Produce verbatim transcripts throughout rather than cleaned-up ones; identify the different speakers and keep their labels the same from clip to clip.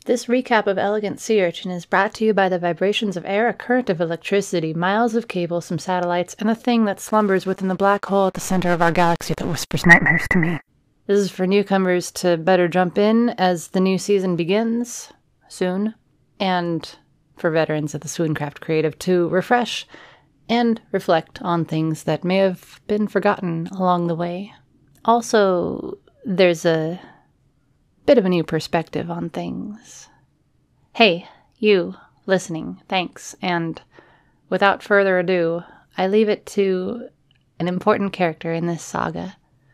Speaker 1: This recap of Elegant Sea Urchin is brought to you by the vibrations of air, a current of electricity, miles of cable, some satellites, and a thing that slumbers within the black hole at the center of our galaxy that whispers nightmares to me. This is for newcomers to better jump in as the new season begins soon, and for veterans of the Swooncraft Creative to refresh and reflect on things that may have been forgotten along the way. Also, there's a bit of a new perspective on things. Hey, you, listening, thanks, and without further ado, I leave it to an important character in this saga.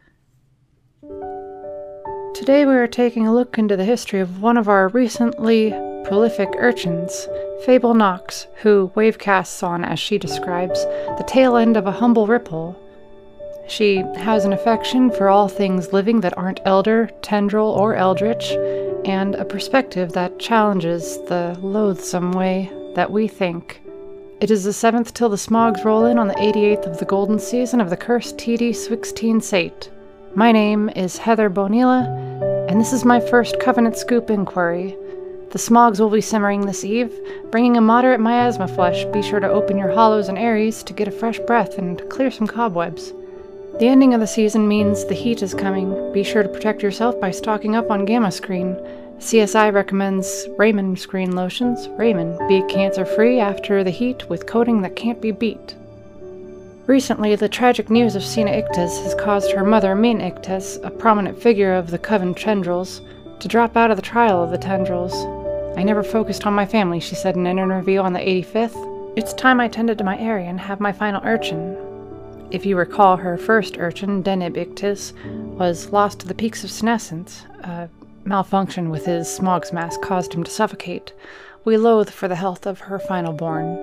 Speaker 1: Today we are taking a look into the history of one of our recently prolific urchins, Fable Knox, who wavecasts on, as she describes, the tail end of a humble ripple. She has an affection for all things living that aren't elder, tendril, or eldritch, and a perspective that challenges the loathsome way that we think. It is the seventh till the smogs roll in on the eighty-eighth of the golden season of the cursed T D sixteen Sate. My name is Heather Bonilla, and this is my first Covenant Scoop inquiry. The smogs will be simmering this eve, bringing a moderate miasma flush. Be sure to open your hollows and aeries to get a fresh breath and clear some cobwebs. The ending of the season means the heat is coming. Be sure to protect yourself by stocking up on Gamma Screen. C S I recommends Raymond Screen lotions. Raymond, be cancer-free after the heat with coating that can't be beat. Recently, the tragic news of Sina Ictes has caused her mother, Min Ictes, a prominent figure of the Coven Tendrils, to drop out of the trial of the Tendrils. I never focused on my family, she said in an interview on the eighty-fifth. It's time I tended to my area and have my final urchin. If you recall, her first urchin, Denib Ictes, was lost to the peaks of senescence. A malfunction with his smog's mask caused him to suffocate. We loathe for the health of her final born.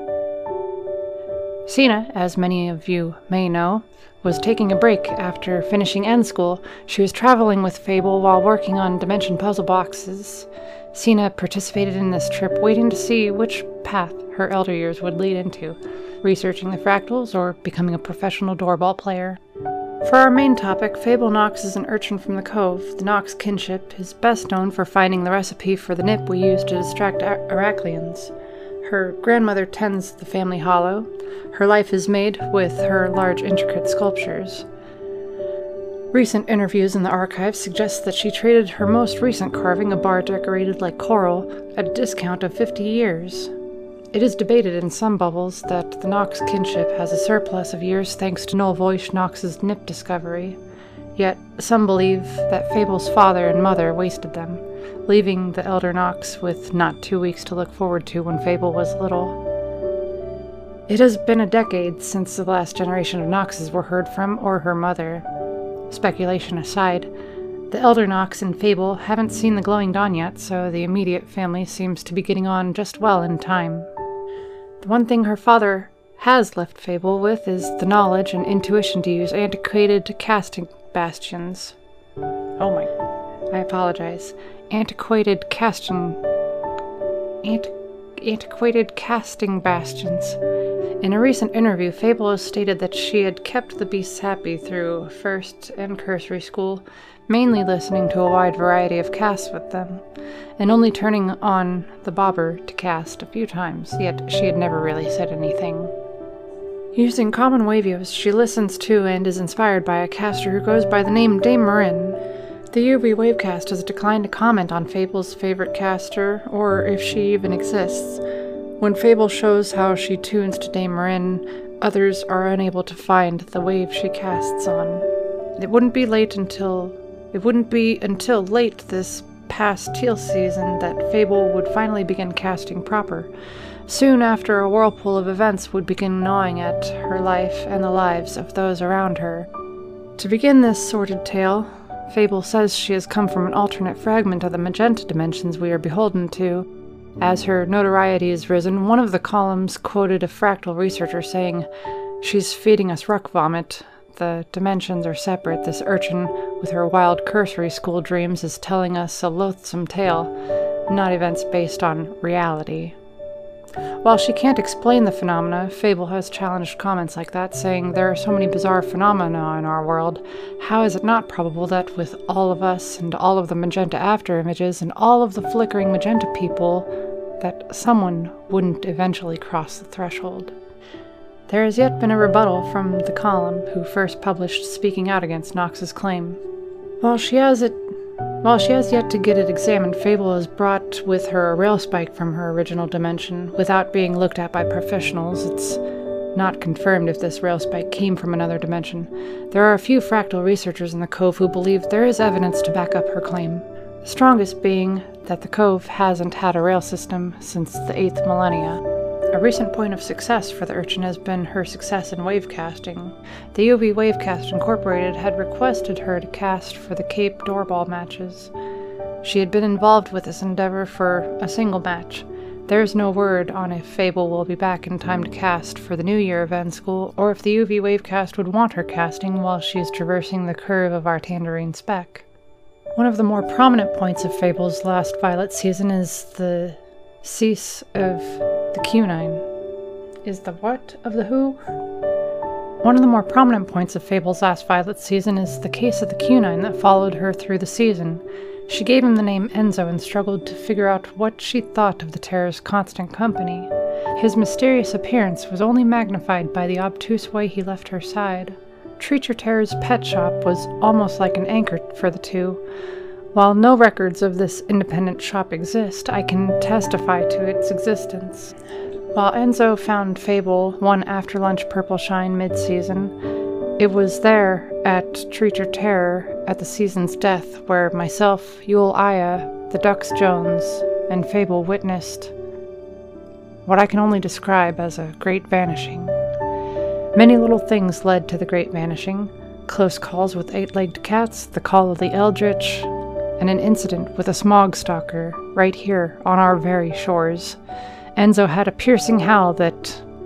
Speaker 1: Sina, as many of you may know, was taking a break after finishing end school. She was traveling with Fable while working on Dimension puzzle boxes. Sina participated in this trip, waiting to see which path her elder years would lead into, researching the fractals or becoming a professional doorball player. For our main topic, Fable Knox is an urchin from the Cove. The Knox kinship is best known for finding the recipe for the nip we use to distract Ar- Arachlians. Her grandmother tends the family hollow. Her life is made with her large, intricate sculptures. Recent interviews in the archives suggest that she traded her most recent carving, a bar decorated like coral, at a discount of fifty years. It is debated in some bubbles that the Knox kinship has a surplus of years thanks to Noel Voish Knox's nip discovery. Yet some believe that Fable's father and mother wasted them, leaving the elder Knox with not two weeks to look forward to when Fable was little. It has been a decade since the last generation of Knoxes were heard from, or her mother. Speculation aside, the elder Knox and Fable haven't seen the glowing dawn yet, so the immediate family seems to be getting on just well in time. The one thing her father has left Fable with is the knowledge and intuition to use antiquated casting bastions. Oh my, I apologize. Antiquated casting... Ant, antiquated casting bastions. In a recent interview, Fable has stated that she had kept the beasts happy through first and cursory school, mainly listening to a wide variety of casts with them, and only turning on the bobber to cast a few times, yet she had never really said anything. Using common wavios, she listens to and is inspired by a caster who goes by the name Dame Marin. The U V Wavecast has declined to comment on Fable's favorite caster, or if she even exists. When Fable shows how she tunes to Dame Marin, others are unable to find the wave she casts on. It wouldn't be late until... It wouldn't be until late this past teal season that Fable would finally begin casting proper. Soon after, a whirlpool of events would begin gnawing at her life and the lives of those around her. To begin this sordid tale, Fable says she has come from an alternate fragment of the magenta dimensions we are beholden to. As her notoriety has risen, one of the columns quoted a fractal researcher saying, "She's feeding us ruck vomit. The dimensions are separate. This urchin, with her wild cursory school dreams, is telling us a loathsome tale, not events based on reality." While she can't explain the phenomena, Fable has challenged comments like that, saying there are so many bizarre phenomena in our world. How is it not probable that with all of us and all of the magenta after images and all of the flickering magenta people, that someone wouldn't eventually cross the threshold? There has yet been a rebuttal from the column who first published speaking out against Knox's claim. While she has it While she has yet to get it examined, Fable has brought with her a rail spike from her original dimension. Without being looked at by professionals, it's not confirmed if this rail spike came from another dimension. There are a few fractal researchers in the Cove who believe there is evidence to back up her claim. The strongest being that the Cove hasn't had a rail system since the eighth millennia. A recent point of success for the urchin has been her success in wavecasting. The U V Wavecast Incorporated had requested her to cast for the Cape Doorball matches. She had been involved with this endeavor for a single match. There is no word on if Fable will be back in time to cast for the new year of End School, or if the U V Wavecast would want her casting while she is traversing the curve of our Tangerine Spec. One of the more prominent points of Fable's last Violet season is the cease of the Q nine. Is the what of the who? One of the more prominent points of Fable's last Violet season is the case of the Q nine that followed her through the season. She gave him the name Enzo and struggled to figure out what she thought of the Terror's constant company. His mysterious appearance was only magnified by the obtuse way he left her side. Treacher Terror's pet shop was almost like an anchor for the two. While no records of this independent shop exist, I can testify to its existence. While Enzo found Fable one after-lunch purple shine mid-season, it was there at Treacher Terror at the season's death where myself, Yule Aya, the Dux Jones, and Fable witnessed what I can only describe as a great vanishing. Many little things led to the great vanishing: close calls with eight-legged cats, the call of the Eldritch, and an incident with a smog stalker right here on our very shores. Enzo had a piercing howl that,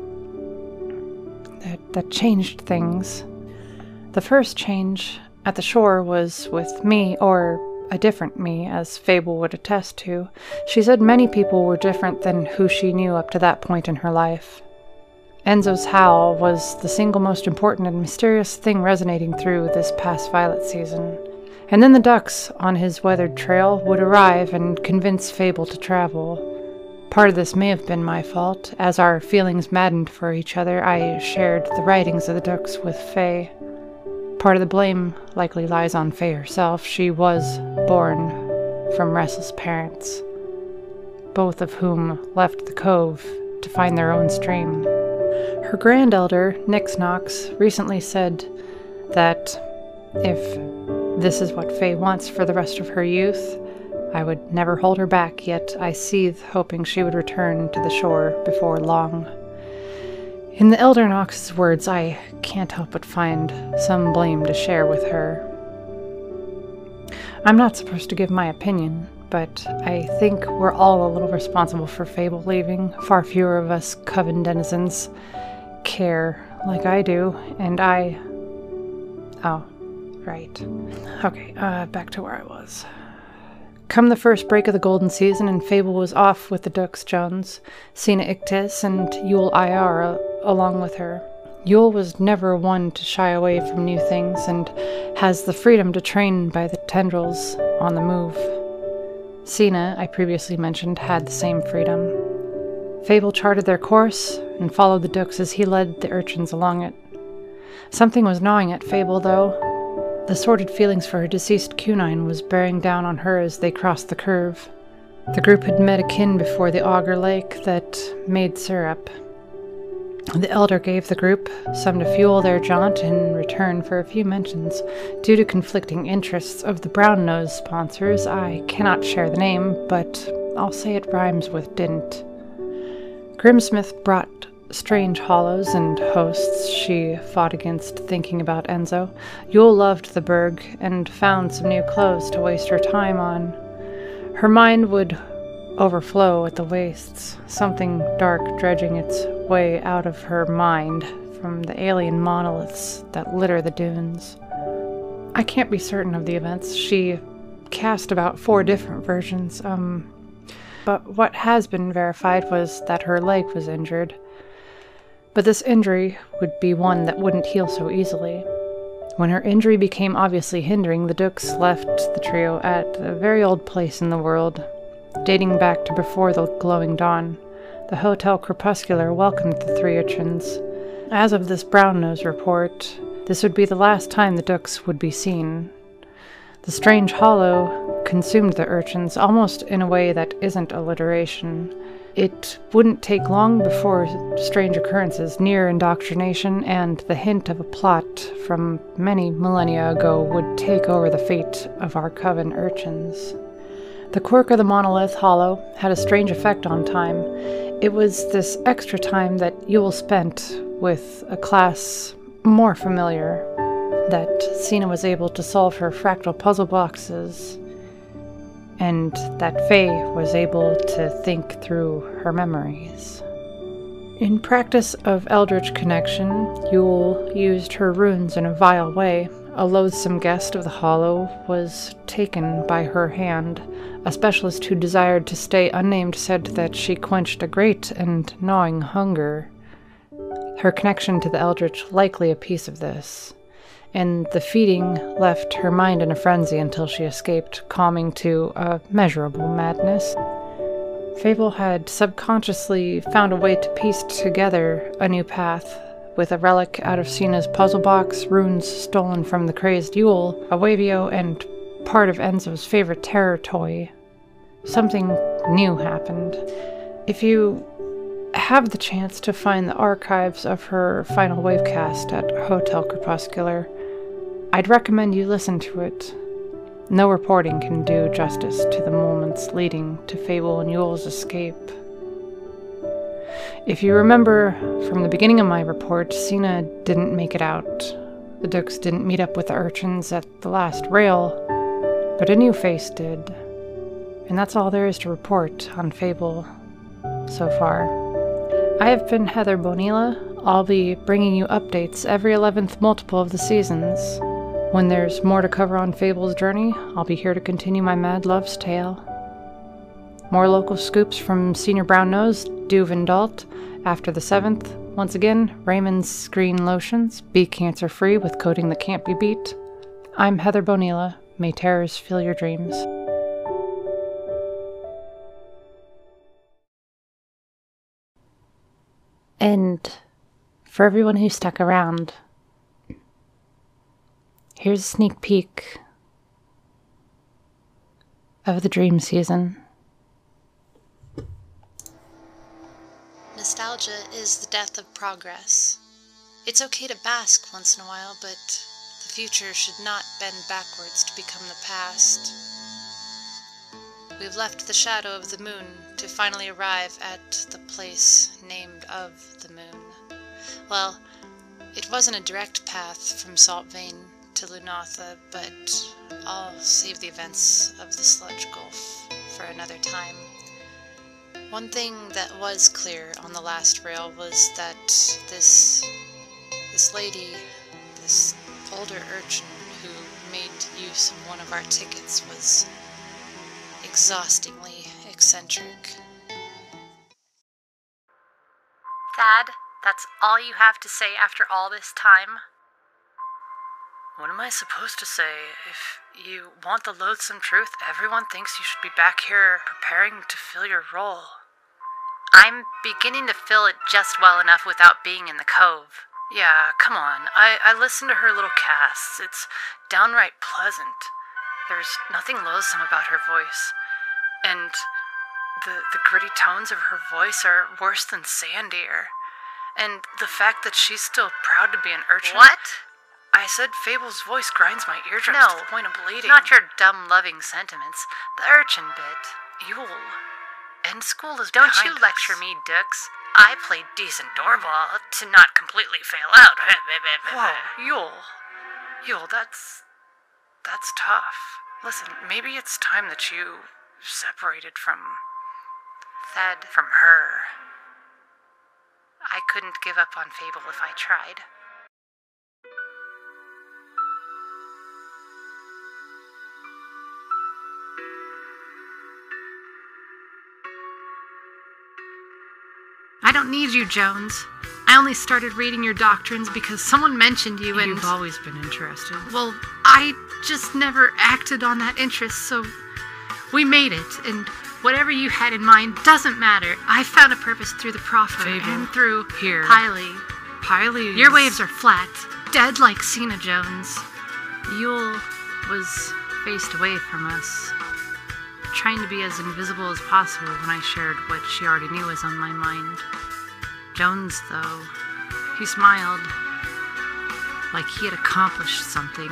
Speaker 1: that that changed things. The first change at the shore was with me, or a different me, as Fable would attest to. She said many people were different than who she knew up to that point in her life. Enzo's howl was the single most important and mysterious thing resonating through this past Violet season. And then the ducks on his weathered trail would arrive and convince Fable to travel. Part of this may have been my fault. As our feelings maddened for each other, I shared the writings of the ducks with Faye. Part of the blame likely lies on Faye herself. She was born from restless parents, both of whom left the Cove to find their own stream. Her grandelder, Nix Knox, recently said that if this is what Faye wants for the rest of her youth, I would never hold her back, yet I seethe, hoping she would return to the shore before long. In the Elder Knox's words, I can't help but find some blame to share with her. I'm not supposed to give my opinion, but I think we're all a little responsible for Fable leaving. Far fewer of us Coven denizens care like I do, and I... Oh. Right. Okay, uh, back to where I was. Come the first break of the golden season, and Fable was off with the Dux Jones, Sina Ictis, and Yule Iara along with her. Yule was never one to shy away from new things, and has the freedom to train by the tendrils on the move. Sina, I previously mentioned, had the same freedom. Fable charted their course, and followed the Dux as he led the urchins along it. Something was gnawing at Fable, though. The sordid feelings for her deceased Q nine was bearing down on her as they crossed the curve. The group had met a kin before the Auger Lake that made syrup. The elder gave the group some to fuel their jaunt in return for a few mentions. Due to conflicting interests of the brown-nosed sponsors, I cannot share the name, but I'll say it rhymes with didn't. Grimsmith brought strange hollows and hosts she fought against thinking about Enzo. Yule loved the Berg and found some new clothes to waste her time on. Her mind would overflow at the wastes, something dark dredging its way out of her mind from the alien monoliths that litter the dunes. I can't be certain of the events. She cast about four different versions. Um, but what has been verified was that her leg was injured. But this injury would be one that wouldn't heal so easily. When her injury became obviously hindering, the Dukes left the trio at a very old place in the world, dating back to before the glowing dawn. The Hotel Crepuscular welcomed the three urchins. As of this Brown-Nose report, this would be the last time the Dukes would be seen. The strange hollow consumed the urchins almost in a way that isn't alliteration. It wouldn't take long before strange occurrences, near indoctrination, and the hint of a plot from many millennia ago would take over the fate of our coven urchins. The quirk of the monolith hollow had a strange effect on time. It was this extra time that Yule spent with a class more familiar, that Sina was able to solve her fractal puzzle boxes, and that Faye was able to think through her memories. In practice of Eldritch Connection, Yule used her runes in a vile way. A loathsome guest of the Hollow was taken by her hand. A specialist who desired to stay unnamed said that she quenched a great and gnawing hunger. Her connection to the Eldritch likely a piece of this, and the feeding left her mind in a frenzy until she escaped, calming to a measurable madness. Fable had subconsciously found a way to piece together a new path, with a relic out of Sina's puzzle box, runes stolen from the crazed Yule, a Wavio, and part of Enzo's favorite terror toy. Something new happened. If you have the chance to find the archives of her final wavecast at Hotel Crepuscular, I'd recommend you listen to it. No reporting can do justice to the moments leading to Fable and Yule's escape. If you remember from the beginning of my report, Sina didn't make it out. The Dukes didn't meet up with the urchins at the last rail, but a new face did. And that's all there is to report on Fable so far. I have been Heather Bonilla. I'll be bringing you updates every eleventh multiple of the seasons. When there's more to cover on Fable's journey, I'll be here to continue my mad love's tale. More local scoops from Senior Brown-Nose, Duvendalt, after the seventh. Once again, Raymond's Green Lotions, be cancer-free with coating that can't be beat. I'm Heather Bonilla. May terrors fill your dreams. And for everyone who stuck around, here's a sneak peek of the dream season.
Speaker 2: Nostalgia is the death of progress. It's okay to bask once in a while, but the future should not bend backwards to become the past. We've left the shadow of the moon to finally arrive at the place named of the moon. Well, it wasn't a direct path from Salt Vein to Lunatha, but I'll save the events of the Sludge Gulf for another time. One thing that was clear on the last rail was that this this lady, this older urchin who made use of one of our tickets, was exhaustingly eccentric.
Speaker 1: Dad, that's all you have to say after all this time?
Speaker 3: What am I supposed to say? If you want the loathsome truth, everyone thinks you should be back here preparing to fill your role.
Speaker 1: I'm beginning to fill it just well enough without being in the cove.
Speaker 3: Yeah, come on. I, I listened to her little casts. It's downright pleasant. There's nothing loathsome about her voice. And the, the gritty tones of her voice are worse than sand ear. And the fact that she's still proud to be an urchin...
Speaker 1: What?
Speaker 3: I said Fable's voice grinds my eardrums
Speaker 1: no,
Speaker 3: to the point of bleeding.
Speaker 1: Not your dumb, loving sentiments. The urchin bit.
Speaker 3: Yule. End school is
Speaker 1: Don't
Speaker 3: behind
Speaker 1: you
Speaker 3: us.
Speaker 1: lecture me, Dux. I played decent doorball to not completely fail out.
Speaker 3: Whoa, Yule. Yule, that's... that's tough. Listen, maybe it's time that you separated from...
Speaker 1: Thed.
Speaker 3: from her.
Speaker 1: I couldn't give up on Fable if I tried.
Speaker 3: don't need you, Jones. I only started reading your doctrines because someone mentioned you and...
Speaker 1: You've always been interested.
Speaker 3: Well, I just never acted on that interest, so we made it, and whatever you had in mind doesn't matter. I found a purpose through the Prophet
Speaker 1: Fable.
Speaker 3: and through
Speaker 1: Here.
Speaker 3: Piley.
Speaker 1: Piley.
Speaker 3: Your waves are flat, dead like Cena Jones.
Speaker 1: Yule was faced away from us, trying to be as invisible as possible when I shared what she already knew was on my mind. Jones, though, he smiled, like he had accomplished something.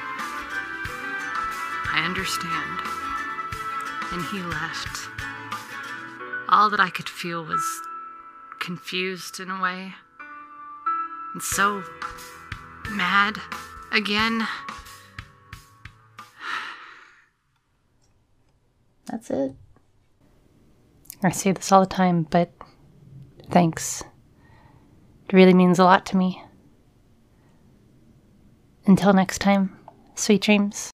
Speaker 1: I understand. And he left. All that I could feel was confused in a way. And so mad again. That's it. I say this all the time, but thanks. It really means a lot to me. Until next time, sweet dreams.